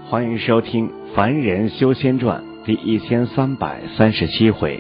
欢迎收听《凡人修仙传》第1337回。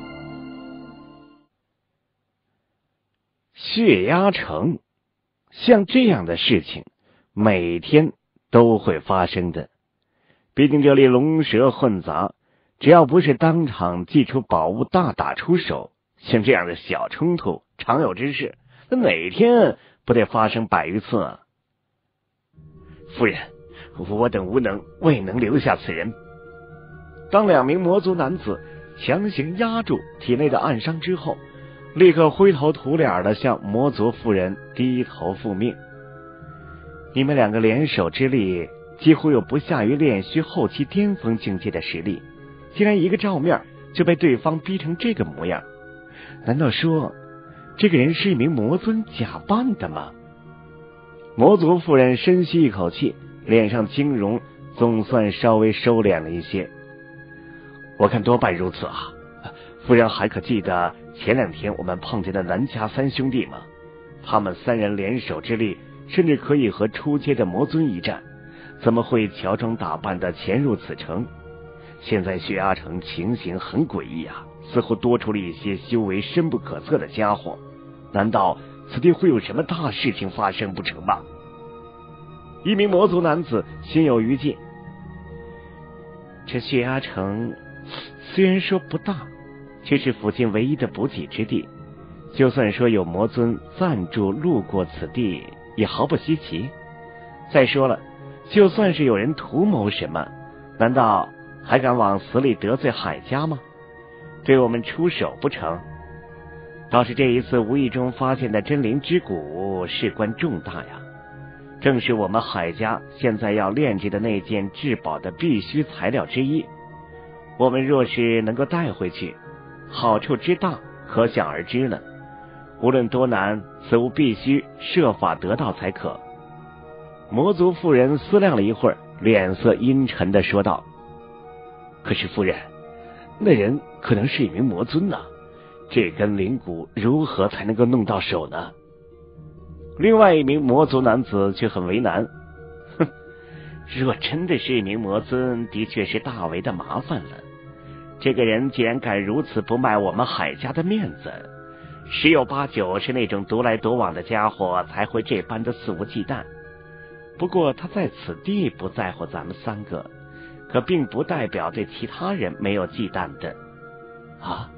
血压城，像这样的事情每天都会发生的。毕竟这里龙蛇混杂，只要不是当场祭出宝物大打出手，像这样的小冲突常有之事，那哪天不得发生100余次啊？夫人，我等无能，未能留下此人。当2名魔族男子强行压住体内的暗伤之后，立刻灰头土脸的向魔族妇人低头复命。你们2个联手之力，几乎有不下于炼虚后期巅峰境界的实力，竟然一个照面就被对方逼成这个模样，难道说这个人是一名魔尊假扮的吗？魔族妇人深吸一口气，脸上惊容总算稍微收敛了一些。我看多半如此啊。夫人还可记得前2天我们碰见的南家3兄弟吗？他们3人联手之力，甚至可以和初阶的魔尊一战，怎么会乔装打扮的潜入此城？现在血压城情形很诡异啊，似乎多出了一些修为深不可测的家伙，难道此地会有什么大事情发生不成吗？一名魔族男子心有余悸。这血压城虽然说不大，却是附近唯一的补给之地，就算说有魔尊暂住路过此地，也毫不稀奇。再说了，就算是有人图谋什么，难道还敢往死里得罪海家吗？对我们出手不成？倒是这一次无意中发现的真灵之骨事关重大呀，正是我们海家现在要炼制的那件至宝的必须材料之一。我们若是能够带回去，好处之大可想而知了。无论多难，此物必须设法得到才可。魔族妇人思量了一会儿，脸色阴沉地说道：可是夫人，那人可能是一名魔尊啊，这根灵骨如何才能够弄到手呢？另外一名魔族男子却很为难，若真的是一名魔尊，的确是大为的麻烦了。这个人既然敢如此不卖我们海家的面子，10有8九是那种独来独往的家伙才会这般的肆无忌惮。不过他在此地不在乎咱们3个，可并不代表对其他人没有忌惮的啊。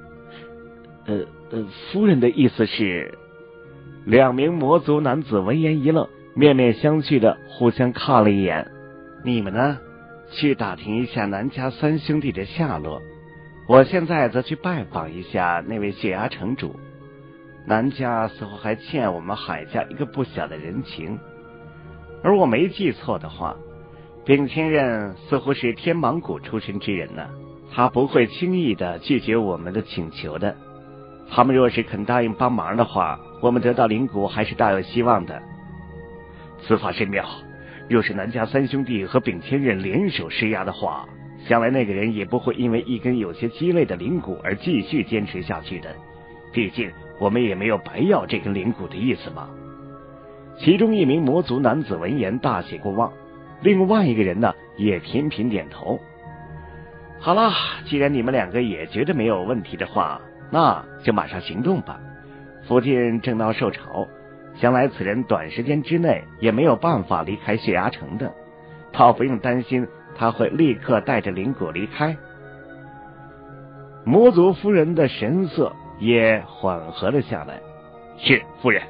夫人的意思是？2名魔族男子闻言一愣，面面相觑的互相看了一眼。你们呢，去打听一下南家3兄弟的下落，我现在则去拜访一下那位血压城主。南家似乎还欠我们海家一个不小的人情，而我没记错的话，秉天任似乎是天芒谷出身之人呢，他不会轻易的拒绝我们的请求的。他们若是肯答应帮忙的话，我们得到灵骨还是大有希望的。此法甚妙，若是南家3兄弟和秉天任联手施压的话，想来那个人也不会因为一根有些鸡肋的灵骨而继续坚持下去的，毕竟我们也没有白要这根灵骨的意思嘛。其中一名魔族男子闻言大喜过望，另外一个人呢也频频点头。好了，既然你们2个也觉得没有问题的话，那就马上行动吧。附近正闹受潮，想来此人短时间之内也没有办法离开血压城的，倒不用担心他会立刻带着灵骨离开。魔族夫人的神色也缓和了下来。是夫人。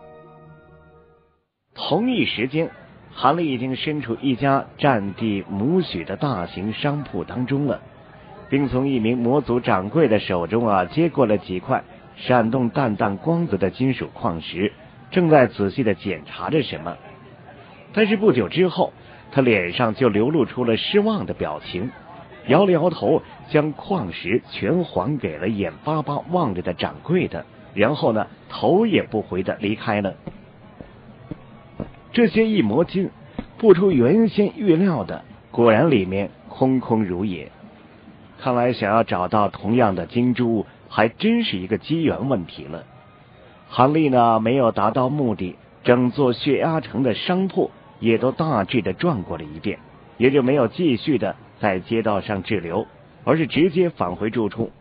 同一时间，韩立已经身处一家占地亩许的大型商铺当中了，并从一名魔族掌柜的手中接过了几块闪动淡淡光泽的金属矿石，正在仔细的检查着什么。但是不久之后，他脸上就流露出了失望的表情，摇了摇头，将矿石全还给了眼巴巴望着的掌柜的，然后呢，头也不回的离开了。这些一魔金不出原先预料的，果然里面空空如也。看来想要找到同样的金珠，还真是一个机缘问题了。韩立呢，没有达到目的，整座血压城的商铺也都大致的转过了一遍， 也就没有继续的在街道上滞留，而是直接返回住处。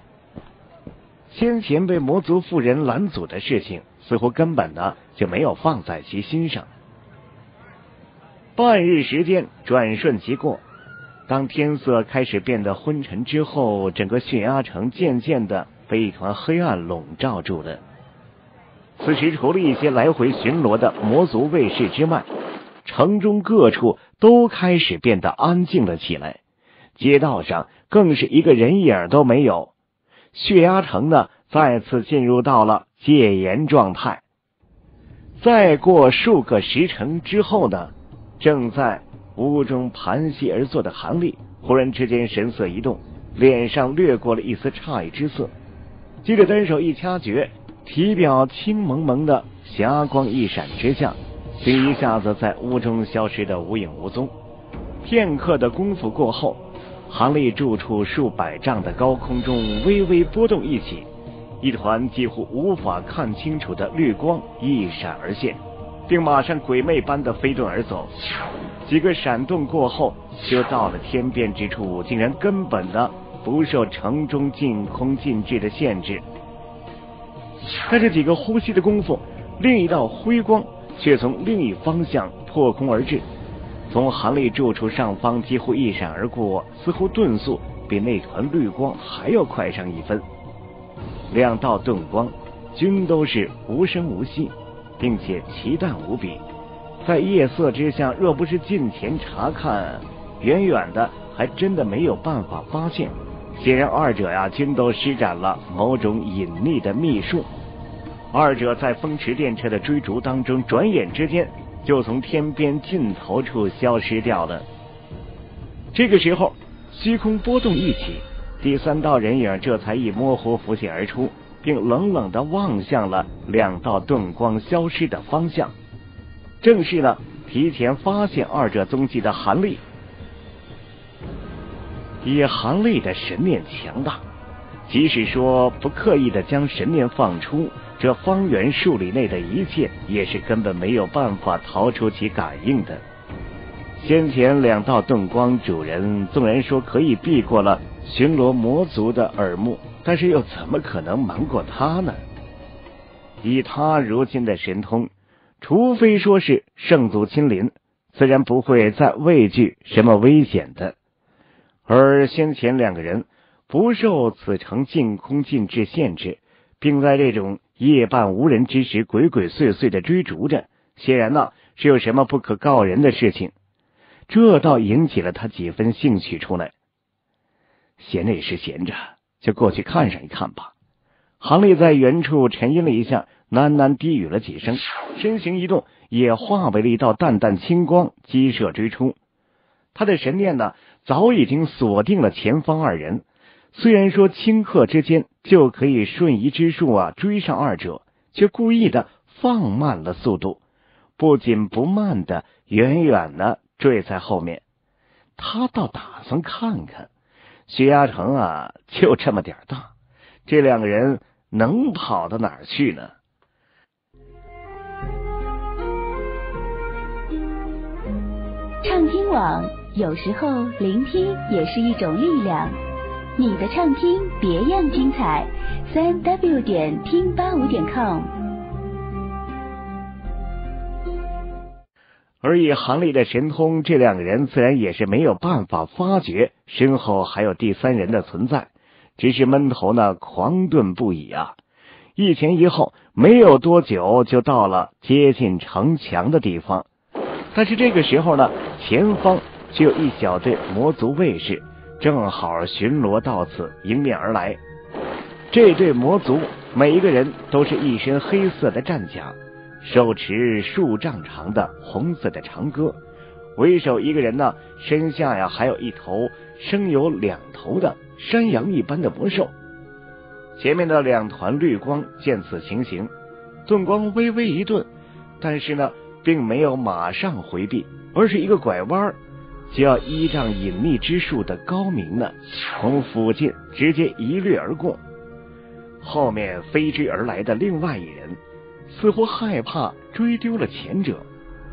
先前被魔族妇人拦阻的事情，似乎根本呢就没有放在其心上。半日时间转瞬即过，当天色开始变得昏沉之后，整个血压城渐渐的被一团黑暗笼罩住了。此时除了一些来回巡逻的魔族卫士之外，城中各处都开始变得安静了起来，街道上更是一个人影都没有。血压城呢再次进入到了戒严状态。再过数个时辰之后呢，正在屋中盘膝而坐的韩立忽然之间神色一动，脸上掠过了一丝诧异之色，接着单手一掐诀，体表青蒙蒙的霞光一闪之下，竟一下子在屋中消失得无影无踪。片刻的功夫过后，韩立住处数百丈的高空中微微波动一起，一团几乎无法看清楚的绿光一闪而现，并马上鬼魅般的飞遁而走。几个闪动过后，就到了天边之处，竟然根本的不受城中净空禁制的限制。但是几个呼吸的功夫，另一道辉光却从另一方向破空而至，从韩立住处上方几乎一闪而过，似乎遁速比那团绿光还要快上一分。两道遁光均都是无声无息，并且奇淡无比，在夜色之下，若不是近前查看，远远的还真的没有办法发现。显然二者呀均都施展了某种隐匿的秘术。二者在风驰电掣的追逐当中，转眼之间就从天边尽头处消失掉了。这个时候虚空波动一起，第三道人影这才一模糊浮现而出，并冷冷地望向了两道遁光消失的方向，正是呢提前发现二者踪迹的韩立。以韩立的神念强大，即使说不刻意的将神念放出，这方圆数里内的一切也是根本没有办法逃出其感应的。先前两道遁光主人纵然说可以避过了巡逻魔族的耳目，但是又怎么可能瞒过他呢？以他如今的神通，除非说是圣祖亲临，自然不会再畏惧什么危险的。而先前两个人不受此城净空禁制限制，并在这种夜半无人之时鬼鬼祟祟的追逐着，显然呢是有什么不可告人的事情，这倒引起了他几分兴趣出来。闲着也是闲着，就过去看上一看吧。韩立在远处沉吟了一下，喃喃低语了几声，身形一动，也化为了一道淡淡青光，激射追出。他的神念呢早已经锁定了前方二人，虽然说顷刻之间就可以瞬移之术追上二者，却故意的放慢了速度，不紧不慢的远远的追在后面。他倒打算看看血压城就这么点大，这两个人能跑到哪儿去呢？ 畅听网，有时候聆听也是一种力量。你的畅听别样精彩，3w 点听85.com。 而以韩立的神通，这两个人自然也是没有办法发觉身后还有第三人的存在，只是闷头呢狂遁不已一前一后，没有多久就到了接近城墙的地方。但是这个时候呢，前方却有一小队魔族卫士正好巡逻到此迎面而来。这队魔族每一个人都是一身黑色的战甲，手持数丈长的红色的长戈，为首一个人呢身下还有一头生有两头的山羊一般的魔兽。前面的两团绿光见此情形，遁光微微一顿，但是呢并没有马上回避，而是一个拐弯，就要依仗隐匿之术的高明呢从附近直接一掠而过。后面飞追而来的另外一人似乎害怕追丢了前者，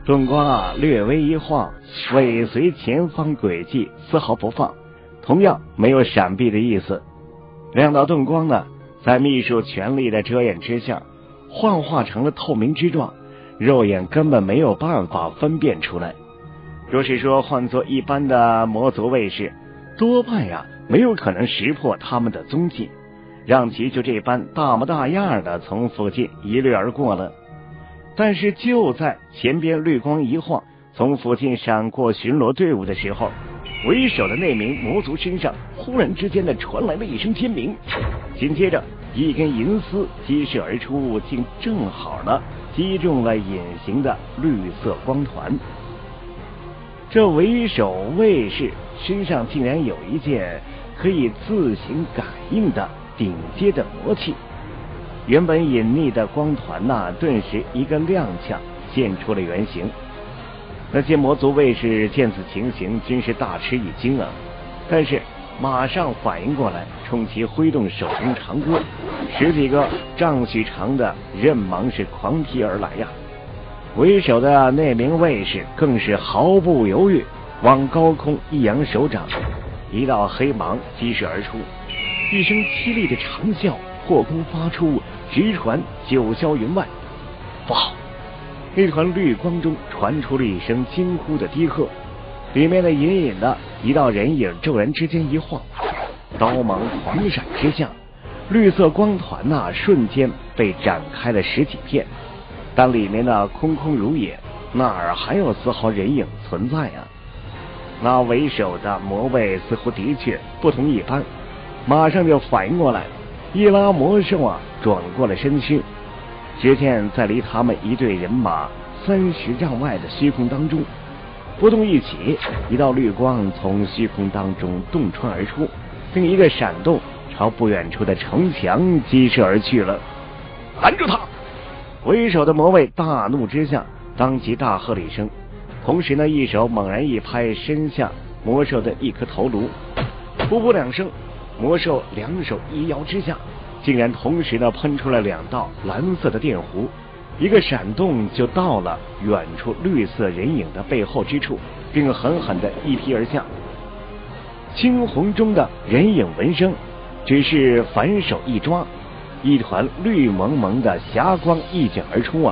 盾光略微一晃，尾随前方轨迹，丝毫不放，同样没有闪避的意思。两道盾光呢，在秘术全力的遮掩之下，幻化成了透明之状，肉眼根本没有办法分辨出来。若是说换作一般的魔族卫士，多半没有可能识破他们的踪迹，让其就这般大模大样的从附近一掠而过了。但是就在前边绿光一晃，从附近闪过巡逻队伍的时候，为首的那名魔族身上忽然之间的传来了一声尖鸣，紧接着一根银丝激射而出，竟正好的击中了隐形的绿色光团。这为首卫士身上竟然有一件可以自行感应的顶阶的魔器，原本隐匿的光团顿时一个踉跄，现出了原形。那些魔族卫士见此情形，真是大吃一惊啊！但是马上反应过来，冲其挥动手中长锅，10几个丈许长的刃芒是狂劈而来呀！为首的那名卫士更是毫不犹豫，往高空一扬手掌，一道黑芒激射而出，一声凄厉的长啸破空发出，直传九霄云外。不好！那团绿光中传出了一声惊呼的低喝，里面的隐隐的一道人影骤然之间一晃，刀芒狂闪之下，绿色光团瞬间被展开了10几片，但里面空空如也，哪儿还有丝毫人影存在啊？那为首的魔卫似乎的确不同一般，马上就反应过来，一拉魔兽转过了身躯。只见在离他们一队人马30丈外的虚空当中，波动一起，一道绿光从虚空当中洞穿而出，并一个闪动朝不远处的城墙激射而去了。拦住他！为首的魔卫大怒之下，当即大喝了一声，同时一手猛然一拍身下魔兽的一颗头颅，噗噗2声，魔兽2手一摇之下，竟然同时喷出了2道蓝色的电弧，一个闪动就到了远处绿色人影的背后之处，并狠狠的一劈而下。青红中的人影闻声，只是反手一抓，一团绿蒙蒙的霞光一卷而出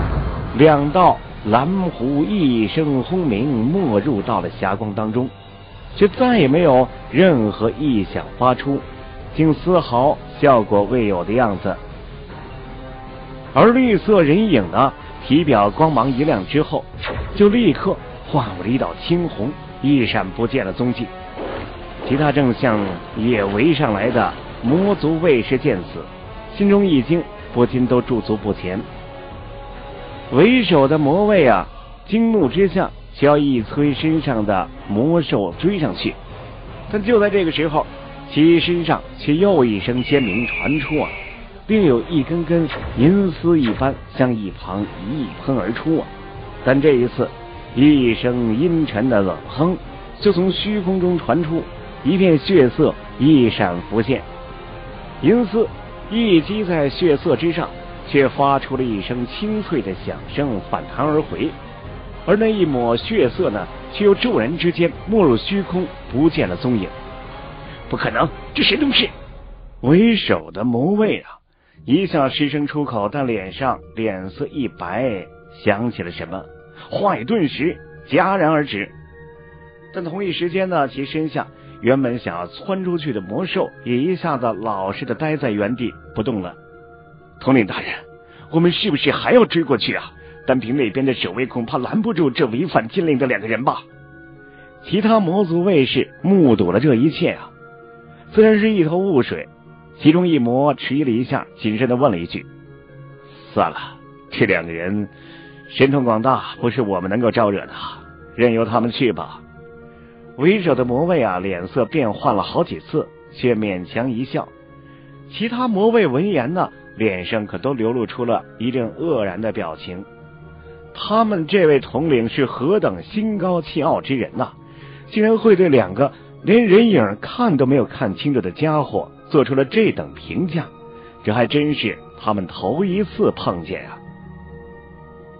，2道蓝弧一声轰鸣，没入到了霞光当中，却再也没有任何异响发出，竟丝毫效果未有的样子。而绿色人影体表光芒一亮之后，就立刻化为了一道青红，一闪不见了踪迹。其他正向也围上来的魔族卫士见此，心中一惊，不禁都驻足不前。为首的魔卫惊怒之下，就要一催身上的魔兽追上去，但就在这个时候，其身上却又一声尖鸣传出并有一根根银丝一般向一旁一喷而出但这一次一声阴沉的冷哼就从虚空中传出，一片血色一闪浮现，银丝一击在血色之上，却发出了一声清脆的响声，反弹而回，而那一抹血色却又骤然之间没入虚空，不见了踪影。不可能，这谁能是？为首的魔卫一下失声出口，但脸色一白，想起了什么，话也顿时戛然而止。但同一时间其身下原本想要窜出去的魔兽也一下子老实的待在原地不动了。统领大人，我们是不是还要追过去单凭那边的守卫，恐怕拦不住这违反禁令的2个人吧？其他魔族卫士目睹了这一切虽然是一头雾水，其中一魔迟疑了一下，谨慎的问了一句：算了，这2个人神通广大，不是我们能够招惹的，任由他们去吧。为首的魔卫脸色变换了好几次，却勉强一笑。其他魔卫闻言脸上可都流露出了一阵愕然的表情。他们这位统领是何等心高气傲之人竟然会对2个连人影看都没有看清楚的家伙做出了这等评价，这还真是他们头一次碰见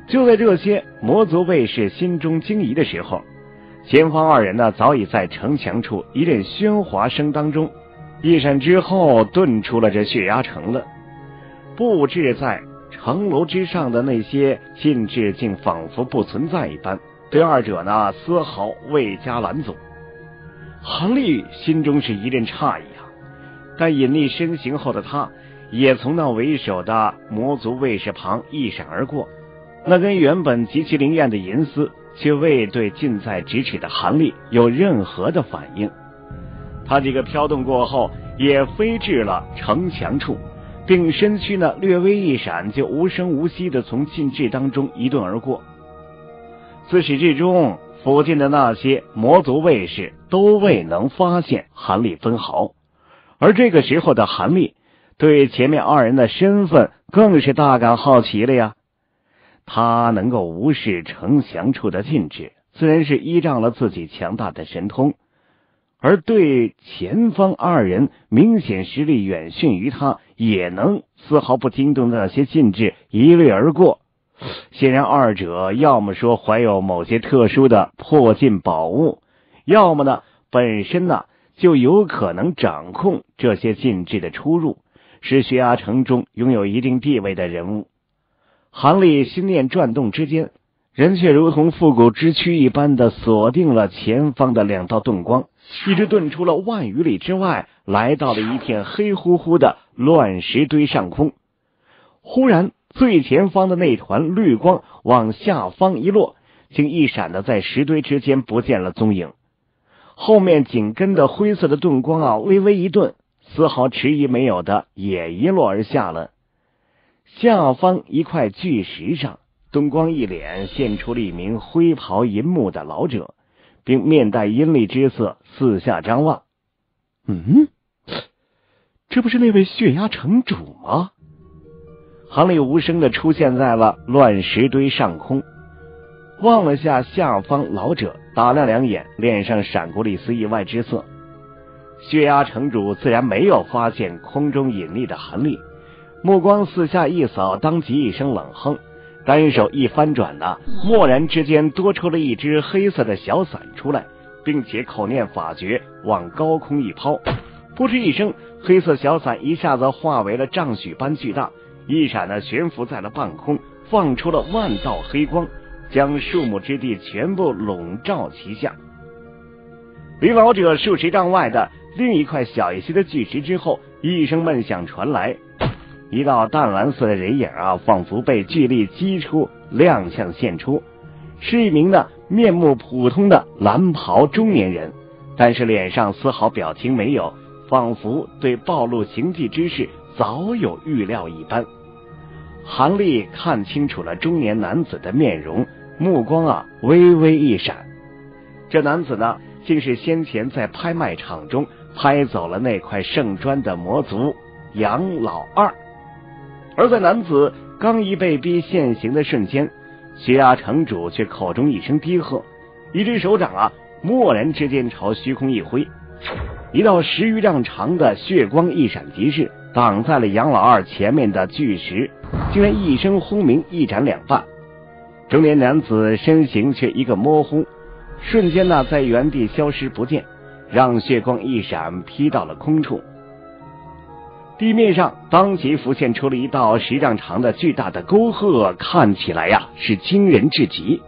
就在这些魔族卫士心中惊疑的时候，前方二人呢早已在城墙处一阵喧哗声当中，一闪之后遁出了这血压城了。布置在城楼之上的那些禁制竟仿佛不存在一般，对二者呢丝毫未加拦阻。韩立心中是一阵诧异啊，但隐匿身形后的他也从那为首的魔族卫士旁一闪而过，那根原本极其灵验的银丝却未对近在咫尺的韩立有任何的反应。他几个飘动过后也飞至了城墙处，并身躯呢略微一闪，就无声无息地从禁制当中一遁而过。自始至终，附近的那些魔族卫士都未能发现韩立分毫，而这个时候的韩立对前面二人的身份更是大感好奇了呀。他能够无视城墙处的禁制，自然是依仗了自己强大的神通，而对前方二人明显实力远逊于他，也能丝毫不惊动那些禁制一掠而过。显然二者要么说怀有某些特殊的破禁宝物，要么呢本身呢就有可能掌控这些禁制的出入，是血压城中拥有一定地位的人物。韩立心念转动之间，人却如同复古之躯一般的锁定了前方的两道盾光，一直遁出了万余里之外，来到了一片黑乎乎的乱石堆上空。忽然最前方的那团绿光往下方一落，竟一闪的在石堆之间不见了踪影。后面紧跟的灰色的盾光啊，微微一顿，丝毫迟疑没有的也一落而下了。下方一块巨石上，盾光一脸现出了一名灰袍银幕的老者，并面带阴厉之色四下张望。这不是那位血压城主吗？韩立无声地出现在了乱石堆上空，望了下下方老者，打量两眼，脸上闪过了一丝意外之色。血压城主自然没有发现空中隐匿的韩立，目光四下一扫，当即一声冷哼，单手一翻转呢，蓦然之间多出了一只黑色的小伞出来，并且口念法诀往高空一抛，扑哧一声，黑色小伞一下子化为了丈许般巨大，一闪呢悬浮在了半空，放出了万道黑光，将树木之地全部笼罩其下。离老者数十丈外的另一块小一些的巨石之后，一声闷响传来，一道淡蓝色的人影啊，仿佛被巨力击出，亮相现出，是一名呢面目普通的蓝袍中年人，但是脸上丝毫表情没有，仿佛对暴露行迹之事早有预料一般。韩立看清楚了中年男子的面容，目光啊微微一闪，这男子呢竟是先前在拍卖场中拍走了那块圣砖的魔族杨老二。而在男子刚一被逼现形的瞬间，血压城主却口中一声低喝，一只手掌啊蓦然之间朝虚空一挥，一道10余丈长的血光一闪即逝，挡在了杨老二前面的巨石，竟然一声轰鸣，一斩两半。中年男子身形却一个模糊，瞬间呢在原地消失不见，让血光一闪劈到了空处。地面上当即浮现出了一道10丈长的巨大的沟壑，看起来呀是惊人至极。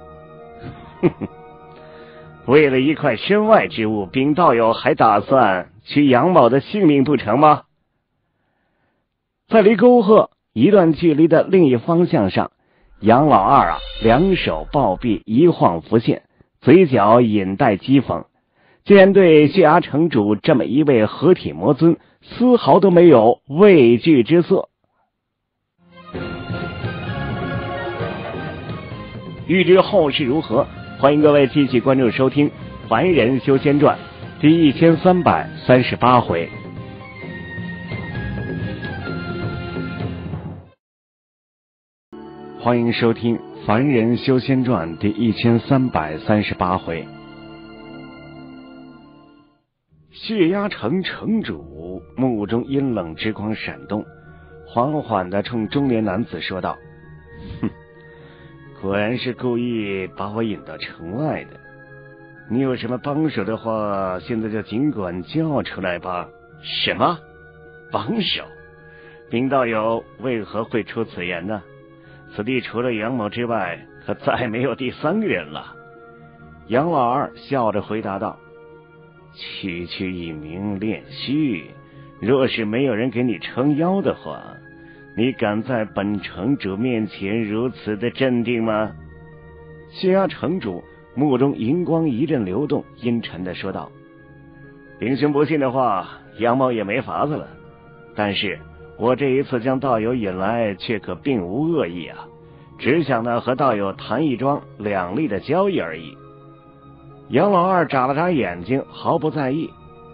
为了一块身外之物，禀道友还打算取杨某的性命不成吗？在离沟壑一段距离的另一方向上，杨老二啊两手抱臂一晃浮现，嘴角隐带讥讽，竟然对血压城主这么一位合体魔尊丝毫都没有畏惧之色。欲知后事如何，欢迎各位继续关注收听《凡人修仙传》第1338回。欢迎收听《凡人修仙传》第1338回。血压城城主目中阴冷之光闪动，缓缓地冲中年男子说道： 果然是故意把我引到城外的。你有什么帮手的话，现在就尽管叫出来吧。什么帮手？禀道友为何会出此言呢？此地除了杨某之外，可再没有第三个人了。杨老二笑着回答道：区区一名炼虚，若是没有人给你撑腰的话，你敢在本城主面前如此的镇定吗？薛衙城主目中银光一阵流动，阴沉的说道：秉兄不信的话，杨某也没法子了。但是我这一次将道友引来，却可并无恶意啊，只想呢和道友谈一桩两利的交易而已。杨老二眨了眨眼睛，毫不在意。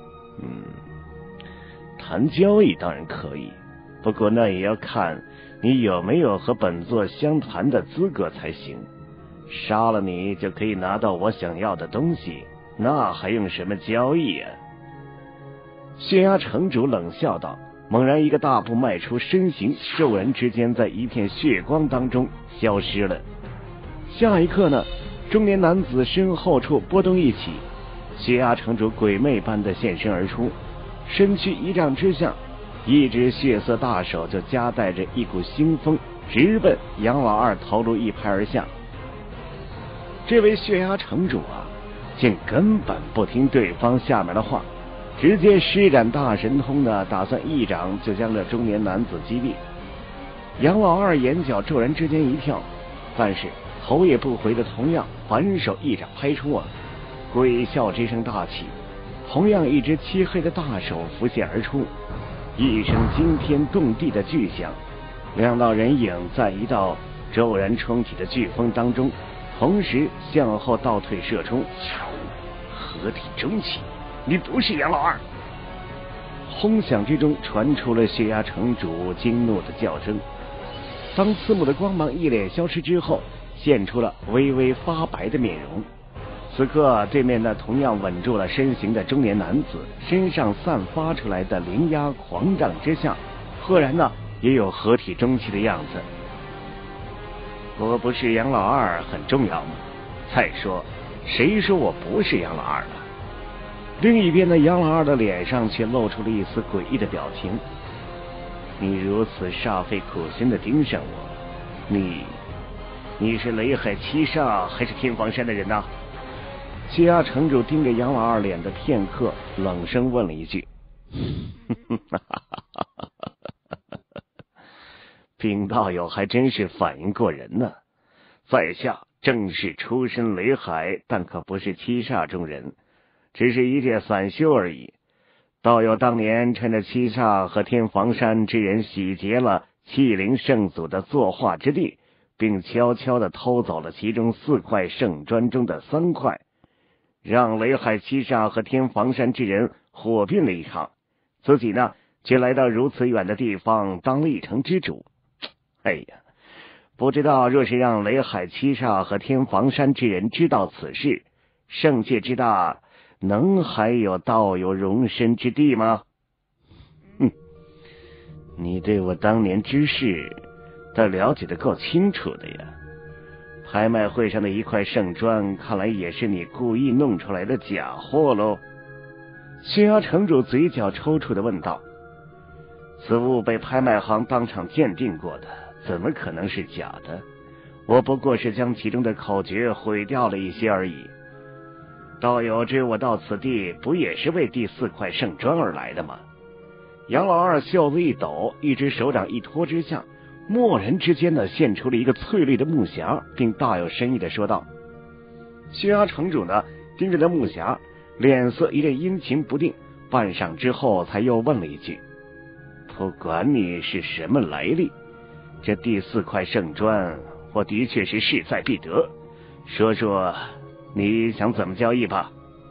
谈交易当然可以，不过那也要看你有没有和本座相谈的资格才行。杀了你就可以拿到我想要的东西，那还用什么交易啊？薛衙城主冷笑道，猛然一个大步迈出，身形骤然之间在一片血光当中消失了。下一刻呢，中年男子身后处波动一起，薛衙城主鬼魅般的现身而出，身躯1丈之下，一只血色大手就夹带着一股腥风，直奔杨老二头颅一拍而下。这位血衙城主啊，竟根本不听对方下面的话，直接施展大神通呢，打算一掌就将这中年男子击毙。杨老二眼角骤然之间一跳，但是头也不回的同样反手一掌拍出啊！鬼笑之声大起，同样一只漆黑的大手浮现而出，一声惊天动地的巨响，两道人影在一道骤然冲起的飓风当中同时向后倒退射出。合体中期，你不是杨老二！轰响之中传出了血衙城主惊怒的叫声。当刺目的光芒一脸消失之后，现出了微微发白的面容。此刻对面那同样稳住了身形的中年男子，身上散发出来的灵压狂涨之下，赫然呢也有合体中期的样子。我不是杨老二很重要吗？再说谁说我不是杨老二了？另一边的杨老二的脸上却露出了一丝诡异的表情。你如此煞费苦心的盯上我，你是雷海七煞还是天房山的人呢？薛衙城主盯着杨老二脸的片刻，冷声问了一句。禀道友还真是反应过人呢，在下正是出身雷海，但可不是七煞中人，只是一介散修而已。道友当年趁着七煞和天房山之人洗劫了气灵圣祖的作化之地，并悄悄地偷走了其中4块圣砖中的3块，让雷海七煞和天房山之人火并了一场，自己呢却来到如此远的地方当了一城之主。哎呀，不知道若是让雷海七煞和天房山之人知道此事，圣界之大能还有道友容身之地吗？你对我当年之事倒了解得够清楚的呀。拍卖会上的1块圣砖，看来也是你故意弄出来的假货喽。薛衙城主嘴角抽搐地问道。此物被拍卖行当场鉴定过的，怎么可能是假的？我不过是将其中的口诀毁掉了一些而已。道友追我到此地，不也是为第4块圣砖而来的吗？杨老二袖子一抖，一只手掌一托之下，蓦然之间呢现出了一个翠绿的木匣，并大有深意的说道。薛衙城主呢盯着那木匣，脸色一阵阴晴不定，半晌之后才又问了一句：不管你是什么来历，这第4块圣砖我的确是势在必得，说说你想怎么交易吧。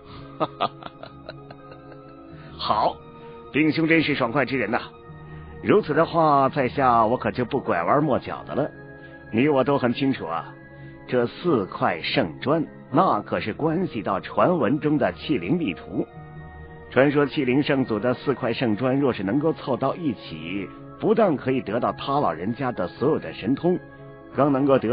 好，兵兄真是爽快之人呐。如此的话，在下我可就不拐弯抹角的了。你我都很清楚啊，这4块圣砖那可是关系到传闻中的气灵密图。传说气灵圣祖的4块圣砖若是能够凑到一起，不但可以得到他老人家的所有的神通，更能够得到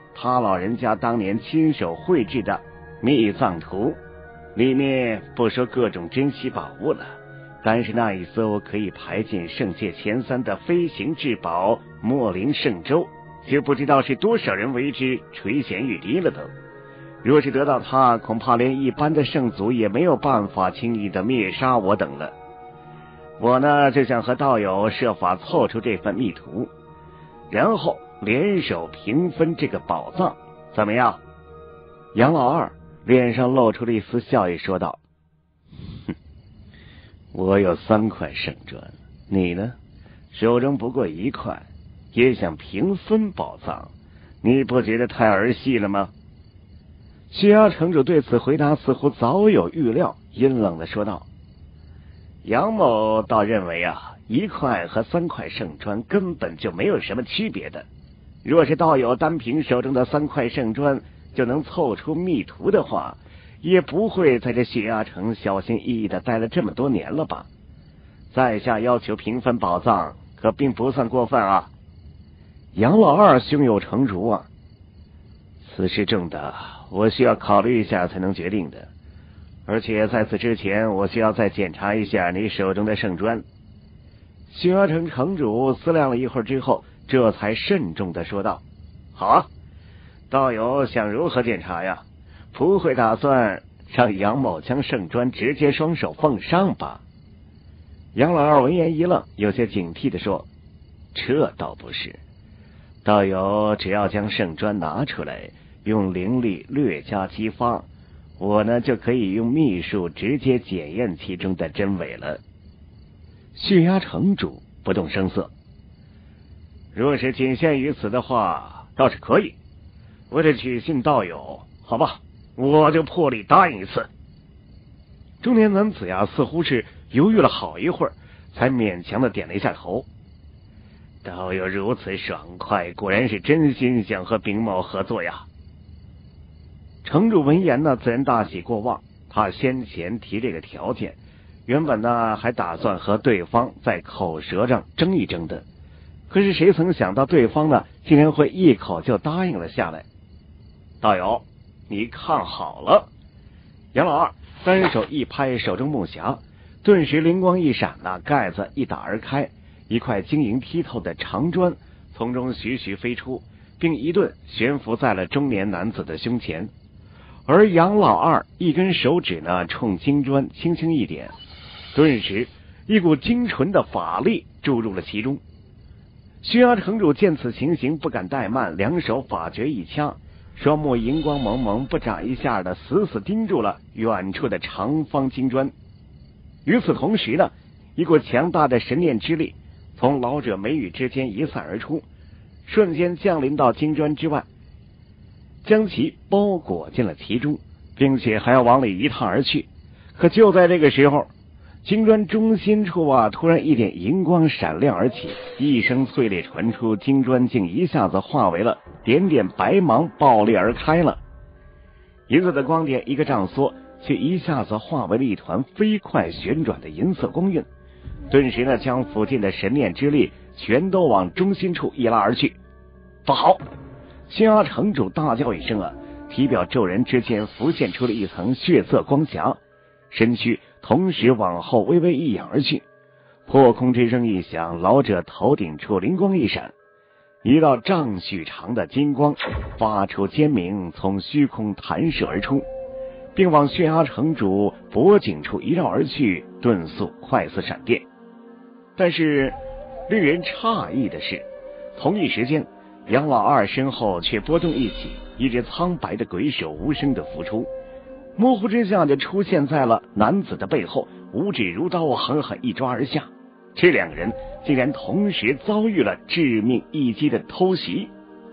他老人家当年亲手绘制的秘藏图，里面不说各种珍稀宝物了，但是那一艘可以排进圣界前3的飞行至宝莫林圣舟，就不知道是多少人为之垂涎欲滴了都。若是得到它，恐怕连一般的圣族也没有办法轻易的灭杀我等了。我呢，就想和道友设法凑出这份密图，然后联手平分这个宝藏，怎么样？杨老二脸上露出了一丝笑意，说道：“哼，我有3块圣砖，你呢，手中不过1块，也想平分宝藏，你不觉得太儿戏了吗？”血压城主对此回答似乎早有预料，阴冷的说道：“杨某倒认为啊，1块和3块圣砖根本就没有什么区别的。若是道友单凭手中的3块圣砖就能凑出密图的话，也不会在这血压城小心翼翼的待了这么多年了吧？在下要求平分宝藏，可并不算过分啊。”杨老二胸有成竹啊，此事重大，我需要考虑一下才能决定的。而且在此之前，我需要再检查一下你手中的圣砖。血压城城主思量了一会儿之后，这才慎重的说道：“好啊，道友想如何检查呀？不会打算让杨某将圣砖直接双手奉上吧？”杨老二闻言一愣，有些警惕的说：“这倒不是，道友只要将圣砖拿出来，用灵力略加激发，我呢就可以用秘术直接检验其中的真伪了。”血压城主不动声色：“若是仅限于此的话，倒是可以。为了取信道友，好吧，我就破例答应一次。”中年男子呀，似乎是犹豫了好一会儿，才勉强的点了一下头。道友如此爽快，果然是真心想和丙某合作呀。城主闻言呢，自然大喜过望。他先前提这个条件，原本呢还打算和对方在口舌上争一争的，可是谁曾想到对方呢竟然会一口就答应了下来。道友，你看好了。杨老二单手一拍手中木匣，顿时灵光一闪，盖子一打而开，一块晶莹剔透的长砖从中徐徐飞出，并一顿悬浮在了中年男子的胸前。而杨老二一根手指呢冲金砖轻轻一点，顿时一股精纯的法力注入了其中。血压城主见此情形，不敢怠慢，两手法诀一掐，双目荧光蒙蒙，不眨一下的死死盯住了远处的长方金砖。与此同时呢，一股强大的神念之力从老者眉宇之间一散而出，瞬间降临到金砖之外，将其包裹进了其中，并且还要往里一探而去。可就在这个时候，金砖中心处突然一点银光闪亮而起，一声脆裂传出，金砖竟一下子化为了点点白芒，爆裂而开了。银色的光点一个丈缩，却一下子化为了一团飞快旋转的银色光晕，顿时呢将附近的神念之力全都往中心处一拉而去。不好！血压城主大叫一声体表骤然之间浮现出了一层血色光霞，身躯同时往后微微一仰而去。破空之声一响，老者头顶处灵光一闪，一道丈许长的金光发出尖鸣，从虚空弹射而出，并往血压城主脖颈处一绕而去，遁速快似闪电。但是令人诧异的是，同一时间，杨老二身后却波动一起，一只苍白的鬼手无声的浮出，模糊之下就出现在了男子的背后，五指如刀，狠狠一抓而下。这两人竟然同时遭遇了致命一击的偷袭。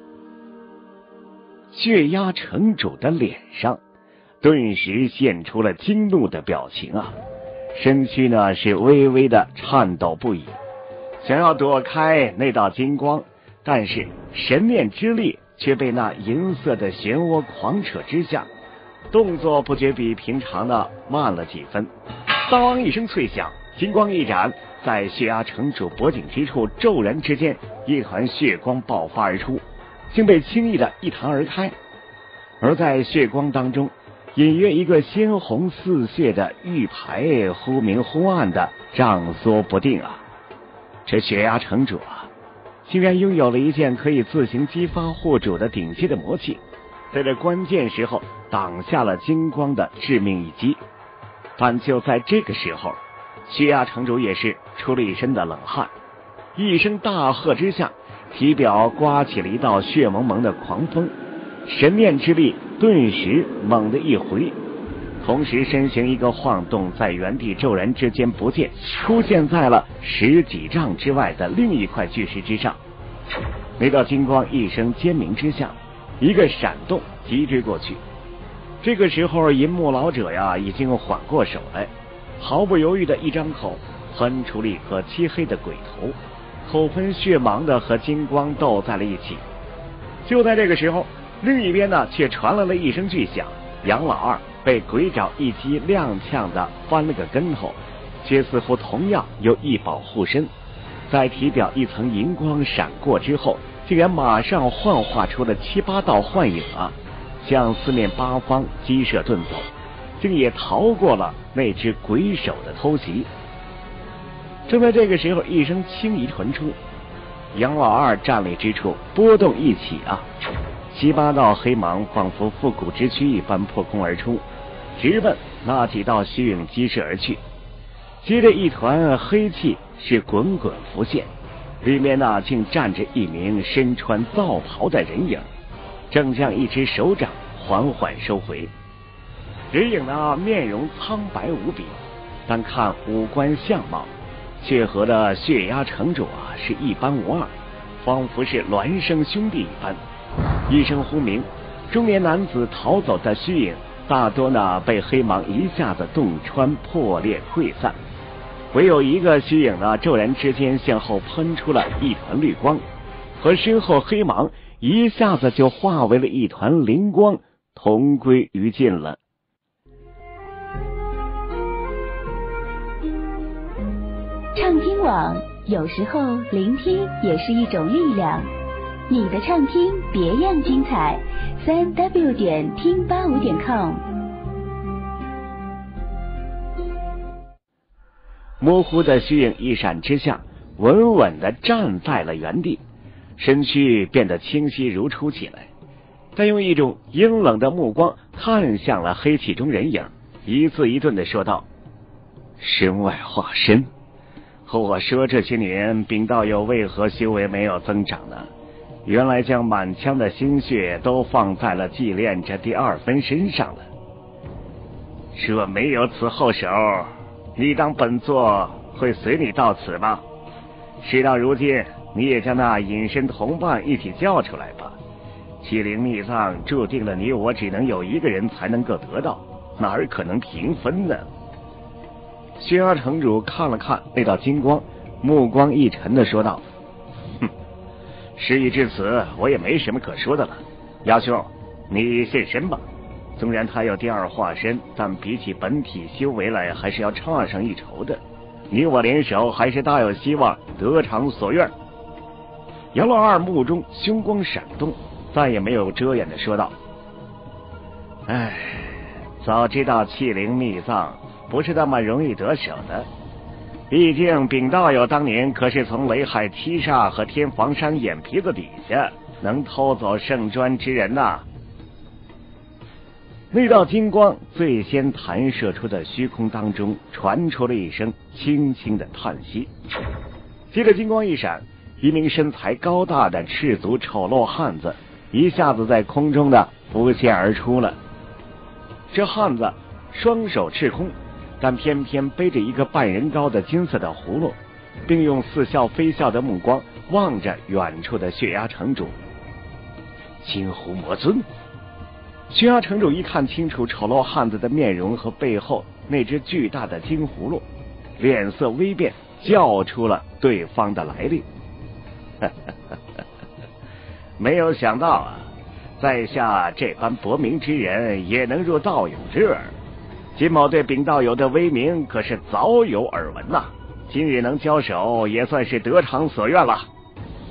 血压城主的脸上顿时现出了惊怒的表情身躯呢是微微的颤抖不已，想要躲开那道金光，但是神念之力却被那银色的漩涡狂扯之下，动作不觉比平常的慢了几分。当一声脆响，金光一展，在血压城主脖颈之处骤然之间，一团血光爆发而出， 竟被轻易的一弹而开，而在血光当中，隐约一个鲜红似血的玉牌忽明忽暗的涨缩不定啊！这血压城主啊，竟然拥有了一件可以自行激发护主的顶级的魔器，在这关键时候挡下了金光的致命一击。但就在这个时候，血压城主也是出了一身的冷汗，一声大喝之下，体表刮起了一道血蒙蒙的狂风，神念之力顿时猛地一回，同时身形一个晃动，在原地骤然之间不见，出现在了10几丈之外的另一块巨石之上。那道金光一声尖鸣之下，一个闪动急追过去。这个时候银幕老者呀已经缓过手来，毫不犹豫的一张口喷出了一颗漆黑的鬼头，口喷血芒的和金光斗在了一起。就在这个时候，另一边呢却传来了一声巨响，杨老二被鬼爪一击踉跄的翻了个跟头，却似乎同样有一保护身，在体表一层银光闪过之后，竟然马上幻化出了7、8道幻影啊，向四面八方激射遁走，竟也逃过了那只鬼手的偷袭。正在这个时候，一声轻疑传出，杨老二站立之处波动一起啊，7、8道黑芒仿佛复古之躯一般破空而出，直奔那几道虚影激射而去。接着一团黑气是滚滚浮现，里面呢竟站着一名身穿皂袍的人影，正将一只手掌缓缓收回。人影呢面容苍白无比，但看五官相貌却和的血压城主啊是一般无二，仿佛是孪生兄弟一般。一声呼鸣，中年男子逃走的虚影大多呢被黑芒一下子洞穿破裂溃散，唯有一个虚影呢骤然之间向后喷出了一团绿光，和身后黑芒一下子就化为了一团灵光，同归于尽了。 畅听网，有时候聆听也是一种力量。你的畅听别样精彩，3w 点听85点 com。 模糊的虚影一闪之下，稳稳地站在了原地，身躯变得清晰如初起来，但用一种阴冷的目光看向了黑气中人影，一字一顿地说道：身外化身，和我说这些年禀道友为何修为没有增长呢？原来将满腔的心血都放在了祭炼这第2分身上了。若没有此后手，你当本座会随你到此吗？事到如今，你也将那隐身同伴一起叫出来吧。气灵秘藏注定了你我只能有一个人才能够得到，哪儿可能平分呢？血压城主看了看那道金光，目光一沉地说道：事已至此，我也没什么可说的了。鸭兄，你现身吧。纵然他有第2化身，但比起本体修为来，还是要差上一筹的。你我联手，还是大有希望得偿所愿。杨老二目中凶光闪动，再也没有遮掩的说道：哎，早知道气灵秘藏不是那么容易得手的。毕竟禀道友当年可是从雷海七煞和天房山眼皮子底下能偷走圣砖之人呐。那道金光最先弹射出的虚空当中传出了一声轻轻的叹息，接着金光一闪，一名身材高大的赤足丑陋汉子一下子在空中的浮现而出了。这汉子双手赤空，但偏偏背着一个半人高的金色的葫芦，并用似笑非笑的目光望着远处的血压城主。金狐魔尊。血压城主一看清楚丑陋汉子的面容和背后那只巨大的金葫芦，脸色微变，叫出了对方的来历。没有想到啊，在下这般薄名之人也能入道友之耳。金某对禀道友的威名可是早有耳闻呐，今日能交手也算是得偿所愿了。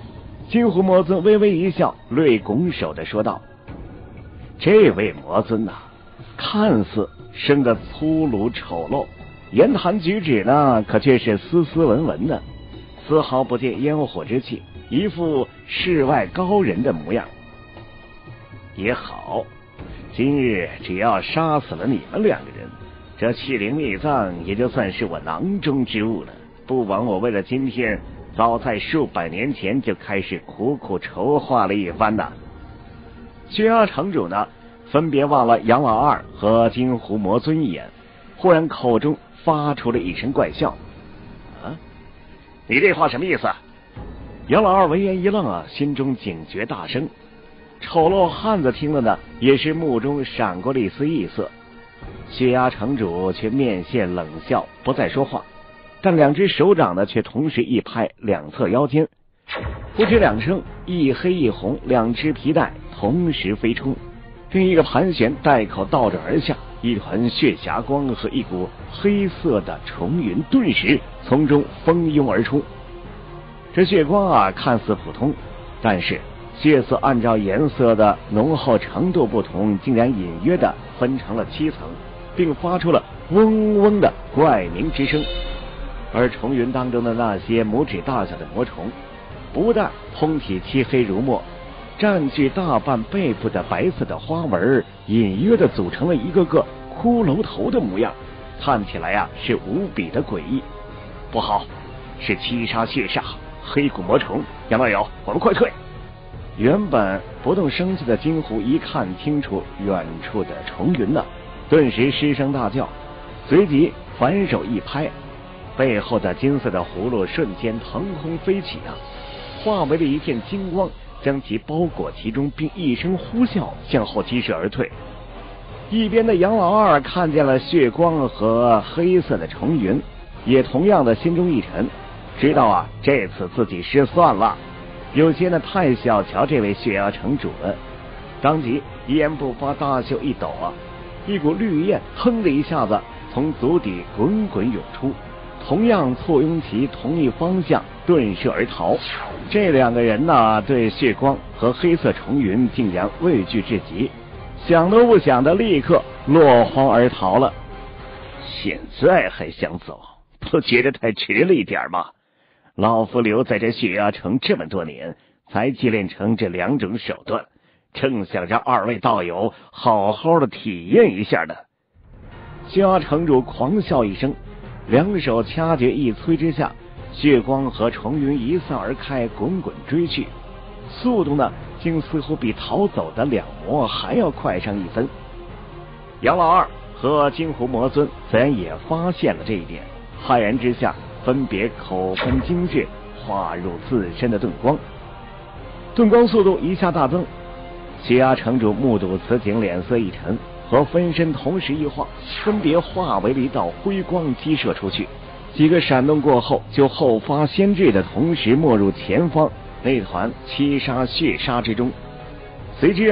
金狐魔尊微微一笑，略拱手的说道：“这位魔尊看似生得粗鲁丑陋，言谈举止呢，可却是斯斯文文的，丝毫不见烟火之气，一副世外高人的模样。也好，今日只要杀死了你们2个人，这气灵秘藏也就算是我囊中之物了。不枉我为了今天，早在数百年前就开始苦苦筹划了一番呐。”血压城主呢，分别望了杨老二和金狐魔尊一眼，忽然口中发出了一声怪笑：“你这话什么意思？”杨老二闻言一愣心中警觉大声。丑陋汉子听了呢，也是目中闪过了一丝异色。血压城主却面现冷笑，不再说话，但2只手掌呢却同时一拍两侧腰间，不知2声，一黑一红2只皮带同时飞冲，另一个盘旋，带口倒着而下，一团血霞光和一股黑色的重云顿时从中蜂拥而出。这血光看似普通，但是血色按照颜色的浓厚程度不同，竟然隐约的分成了7层，并发出了嗡嗡的怪鸣之声。而重云当中的那些拇指大小的魔虫，不但通体漆黑如墨，占据大半背部的白色的花纹隐约的组成了一个个骷髅头的模样，看起来是无比的诡异。不好，是七杀血煞黑骨魔虫！杨道友，我们快退！原本不动声色的金狐一看清楚远处的重云顿时失声大叫，随即反手一拍，背后的金色的葫芦瞬间腾空飞起化为了一片金光，将其包裹其中，并一声呼啸向后击射而退。一边的杨老二看见了血光和黑色的重云，也同样的心中一沉，知道这次自己失算了，有些太小瞧这位血压城主了。当即一言不发，大袖一抖一股绿焰腾的一下子从足底滚滚涌出，同样错拥其同一方向遁射而逃。这2个人对血光和黑色重云竟然畏惧至极，想都不想的立刻落荒而逃了。现在还想走，不觉得太迟了一点吗？老夫留在这血压城这么多年，才积练成这2种手段，正想让2位道友好好的体验一下呢。血压城主狂笑一声，2手掐诀一催之下，血光和重云一散而开，滚滚追去，速度竟似乎比逃走的2魔还要快上1分。杨老二和金狐魔尊自然也发现了这一点，骇然之下分别口喷精血，化入自身的遁光。遁光速度一下大增，血压城主目睹此景，脸色一沉，和分身同时一化，分别化为了一道辉光击射出去。几个闪动过后，就后发先至的同时没入前方那团七杀血杀之中。随之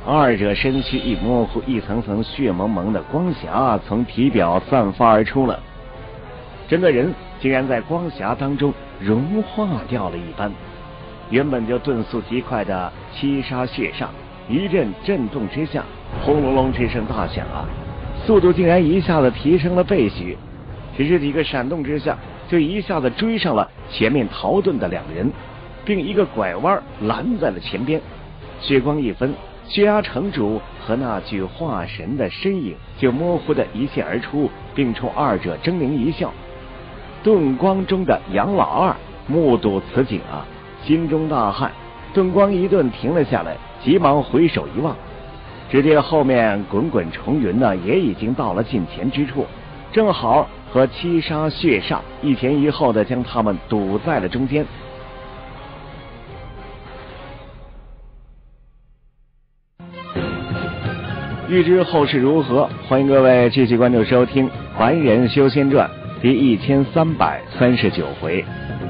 2者身躯一模糊，一层层血蒙蒙的光霞从体表散发而出了，整个人竟然在光霞当中融化掉了一般。原本就遁速极快的七杀血煞，一阵震动之下，轰隆隆之声大响速度竟然一下子提升了倍许。只是几个闪动之下，就一下子追上了前面逃遁的2人，并一个拐弯拦在了前边。血光一分，血压城主和那具化神的身影就模糊的一现而出，并冲2者狰狞一笑。遁光中的杨老二目睹此景心中大骇，遁光一顿停了下来，急忙回首一望，只见后面滚滚重云也已经到了近前之处，正好和七杀血煞一前一后的将他们堵在了中间。欲知后事如何，欢迎各位继续关注收听《凡人修仙传》第1339回。